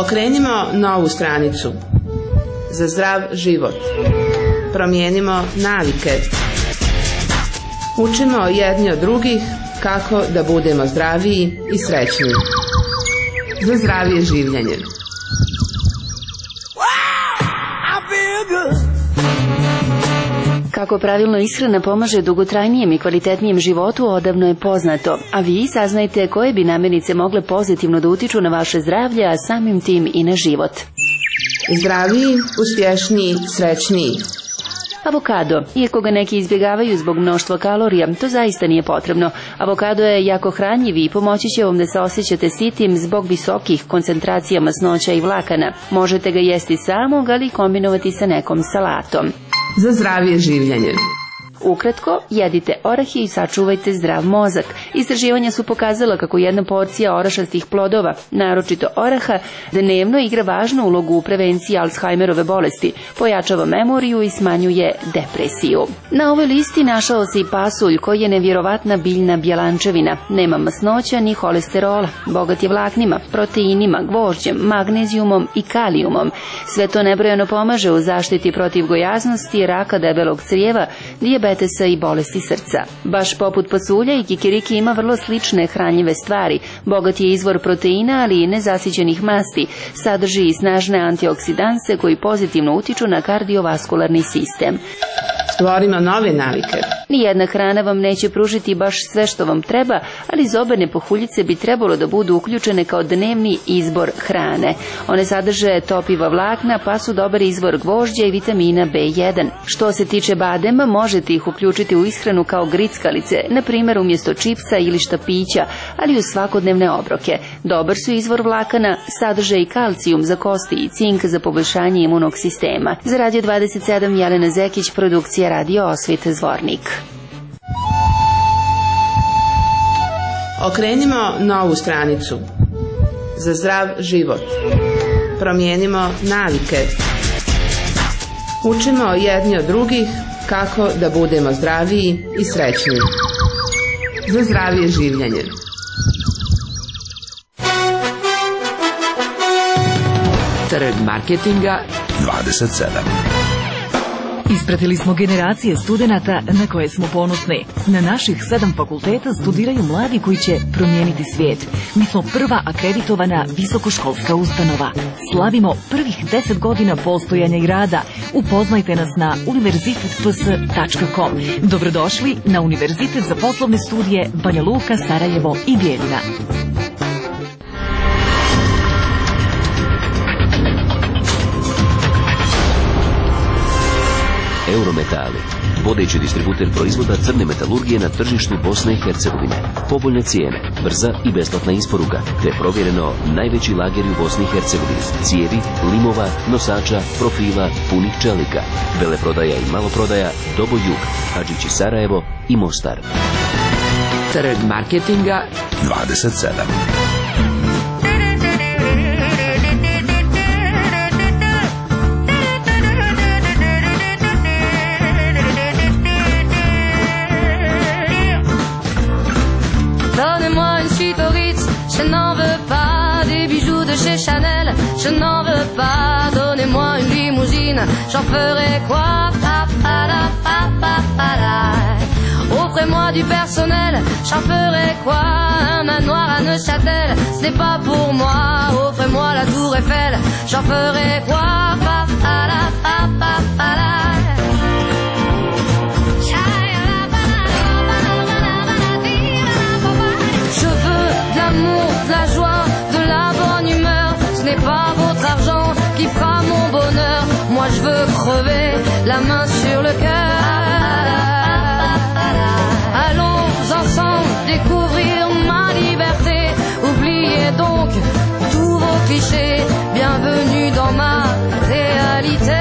Okrenimo novu stranicu. Za zdrav život. Promijenimo navike. Učimo jedni od drugih kako da budemo zdraviji i srećniji. Za zdravije življenje. Kako pravilno ishrana pomaže dugotrajnijem i kvalitetnijem životu odavno je poznato, a vi saznajte koje bi namirnice mogle pozitivno da utiču na vaše zdravlje, a samim tim i na život. Zdraviji, uspješniji, srećniji. Avokado. Iako ga neki izbjegavaju zbog mnoštva kalorija, to zaista nije potrebno. Avokado je jako hranjiv i pomoći će vam da se osjećate sitim zbog visokih koncentracija masnoća i vlakana. Možete ga jesti samog, ali kombinovati sa nekom salatom. Za zdravije življenje. Ukratko, jedite orahe i sačuvajte zdrav mozak. Istraživanja su pokazala kako jedna porcija orašastih plodova, naročito oraha, dnevno igra važnu ulogu u prevenciji Alzheimerove bolesti, pojačava memoriju i smanjuje depresiju. Na ovoj listi našao se i pasulj koji je nevjerovatna biljna bjelančevina. Nema masnoća ni holesterola, bogat je vlaknima, proteinima, gvožđem, magnezijumom i kalijumom. Sve to nebrojano pomaže u zaštiti protiv gojaznosti, raka debelog crijeva, dijabetesa i bolesti srca. Baš poput pasulja i kikiriki ima vrlo slične hranjive stvari. Bogat je izvor proteina, ali i nezasićenih masti. Sadrži i snažne antioksidanse koji pozitivno utiču na kardiovaskularni sistem. Stvorimo nove navike. Nijedna hrana vam neće pružiti baš sve što vam treba, ali zobene pohuljice bi trebalo da budu uključene kao dnevni izbor hrane. One sadrže topiva vlakna, pa su dobar izvor gvožđa i vitamina be jedan. Što se tiče badema, možete ih uključiti u ishranu kao grickalice, na primjer umjesto čipsa ili štapića, ali u svakodnevne obroke. Dobar su izvor vlakana, sadrže i kalcijum za kosti i cink za poboljšanje imunog sistema. Za Radio dvadeset sedam Jelena Zekić, produkcija Radio Osvit Zvornik. Okrenimo novu stranicu. Za zdrav život. Promijenimo navike. Učimo jedni od drugih kako da budemo zdraviji i srećniji. Za zdravije življenje. Trg marketinga dvadeset sedam. Ispratili smo generacije studenata na koje smo ponosni. Na naših sedam fakulteta studiraju mladi koji će promijeniti svijet. Mi smo prva akreditovana visokoškolska ustanova. Slavimo prvih deset godina postojanja i rada. Upoznajte nas na univerzitet p s tačka com. Dobrodošli na Univerzitet za poslovne studije Banja Luka, Sarajevo i Bijeljina. Eurometali, vodeći distributer proizvoda crne metalurgije na tržištu Bosne i Hercegovine. Povoljne cijene, brza i besplatna isporuka, te provjereno najveći lageri u Bosni i Hercegovini. Cijevi, limova, nosača, profila, punih čelika. Veleprodaja i maloprodaja, Dobo Jug, Hadžići Sarajevo i Mostar. Trg marketinga dvadeset sedam. Donnez-moi une suite au Ritz, je n'en veux pas des bijoux de chez Chanel, je n'en veux pas. Donnez-moi une limousine, j'en ferai quoi? Pa, pa, la, pa, pa, pa, la. Offrez-moi du personnel, j'en ferai quoi? Un manoir à Neuchâtel, ce n'est pas pour moi. Offrez-moi la tour Eiffel, j'en ferai quoi? Pa, pa, la, pa, pa, pa, la. Je veux de l'amour, de la joie, de la bonne humeur. Ce n'est pas votre argent qui fera mon bonheur. Moi je veux crever la main sur le cœur. Allons ensemble découvrir ma liberté. Oubliez donc tous vos clichés. Bienvenue dans ma réalité.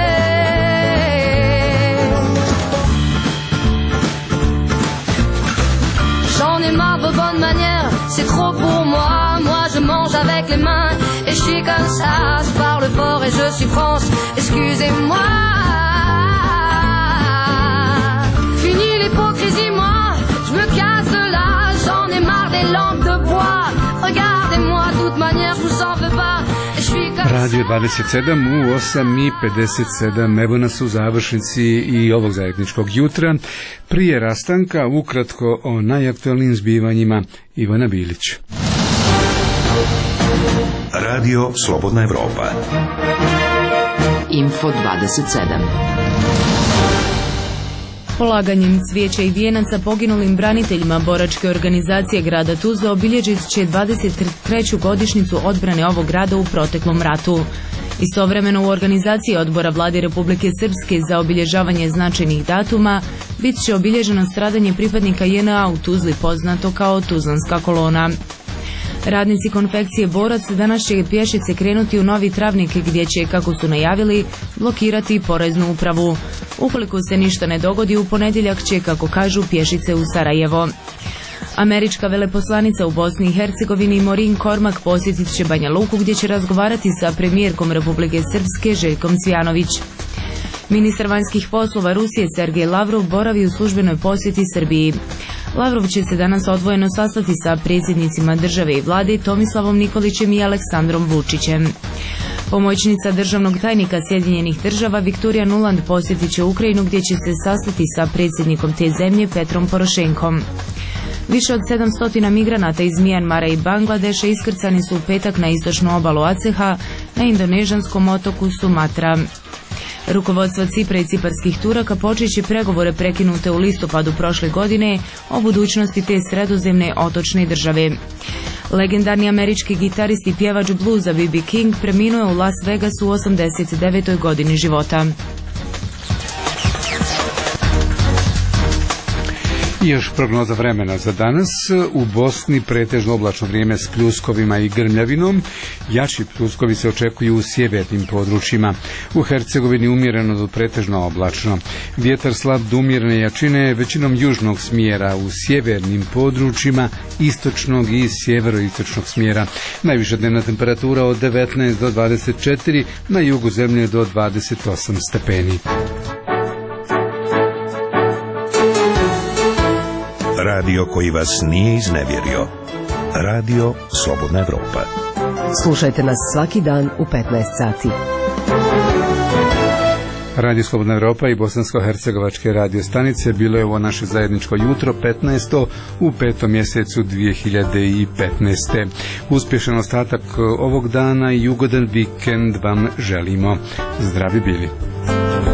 J'en ai marre de bonnes manières, c'est trop pour moi. Moi je mange avec les mains et je suis comme ça. Je parle fort et je suis France, excusez-moi. Fini l'hypocrisie, moi, je me casse de là. J'en ai marre des lampes de bois. Regardez-moi, de toute manière, je vous en veux pas. Je suis comme ça. je dvadeset sedam u osam i pedeset sedam. Evo nas u završnici i ovog zajedničkog jutra. Prije rastanka ukratko o najaktualnijim zbivanjima Ivana Bilić. Radio Slobodna Evropa. Info dvadeset sedam. Polaganjem cvijeća i vijenaca poginulim braniteljima boračke organizacije grada Tuzle obilježit će dvadeset treću godišnjicu odbrane ovog grada u proteklom ratu. Istovremeno u organizaciji odbora Vlade Republike Srpske za obilježavanje značajnih datuma bit će obilježeno stradanje pripadnika J N A u Tuzli, poznato kao Tuzlanska kolona. Radnici konfekcije Borac danas će pješice krenuti u Novi Travnik gdje će, kako su najavili, blokirati poreznu upravu. Ukoliko se ništa ne dogodi, u ponedjeljak će, kako kažu, pješice u Sarajevo. Američka veleposlanica u Bosni i Hercegovini Morin Kormak posjetit će Banja Luku gdje će razgovarati sa premijerkom Republike Srpske Željkom Cvjanović. Ministar vanjskih poslova Rusije Sergej Lavrov boravi u službenoj posjeti Srbiji. Lavrov će se danas odvojeno sastati sa predsjednicima države i vlade Tomislavom Nikolićem i Aleksandrom Vučićem. Pomoćnica državnog tajnika Sjedinjenih država Viktorija Nuland posjetit će Ukrajinu gdje će se sastati sa predsjednikom te zemlje Petrom Porošenkom. Više od sedamsto migranata iz Mijanmara i Bangladeša iskrcani su u petak na istočnu obalu Aceha na indonežanskom otoku Sumatra. Rukovodstvo Cipra i ciparskih Turaka počet će pregovore prekinute u listopadu prošle godine o budućnosti te sredozemne otočne države. Legendarni američki gitarist i pjevač bluza B B King preminuo je u Las Vegasu u osamdeset devetoj godini života. I još prognoza vremena za danas. U Bosni pretežno oblačno vrijeme s pljuskovima i grmljavinom. Jači pljuskovi se očekuju u sjevernim područjima. U Hercegovini umjereno do pretežno oblačno. Vjetar slab do umjerene jačine većinom južnog smjera, u sjevernim područjima istočnog i sjeveroistočnog smjera. Najviša dnevna temperatura od devetnaest do dvadeset četiri, na jugu zemlje do dvadeset osam stepeni. Radio koji vas nije iznevjerio. Radio Slobodna Evropa. Slušajte nas svaki dan u petnaest sati. Radio Slobodna Evropa i bosansko-hercegovačke radio stanice bilo je ovo naše zajedničko jutro petnaesto u petom mjesecu dvije hiljade petnaeste. Uspješan ostatak ovog dana i ugodan vikend vam želimo. Zdravi bili.